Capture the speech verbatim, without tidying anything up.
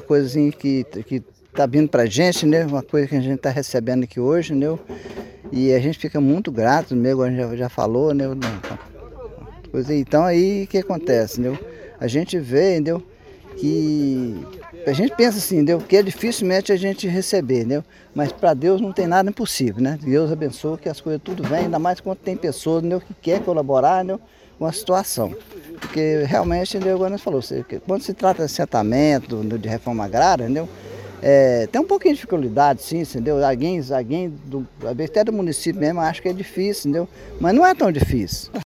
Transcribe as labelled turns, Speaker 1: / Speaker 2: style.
Speaker 1: coisa assim que, que tá vindo pra gente, né? Uma coisa que a gente tá recebendo aqui hoje, né? E a gente fica muito grato, mesmo, a gente já, já falou, né? Coisa, então aí o que acontece, né? A gente vê, entendeu? Que a gente pensa assim, entendeu? Que é dificilmente a gente receber, entendeu? Mas para Deus não tem nada impossível, né? Deus abençoa que as coisas tudo vêm, ainda mais quando tem pessoas, entendeu? Que quer colaborar, entendeu? Com a situação. Porque realmente, entendeu? Agora nós falou, quando se trata de assentamento, de reforma agrária, entendeu? É, tem um pouquinho de dificuldade, sim, entendeu? Alguém, alguém do, até do município mesmo acha que é difícil, entendeu? Mas não é tão difícil.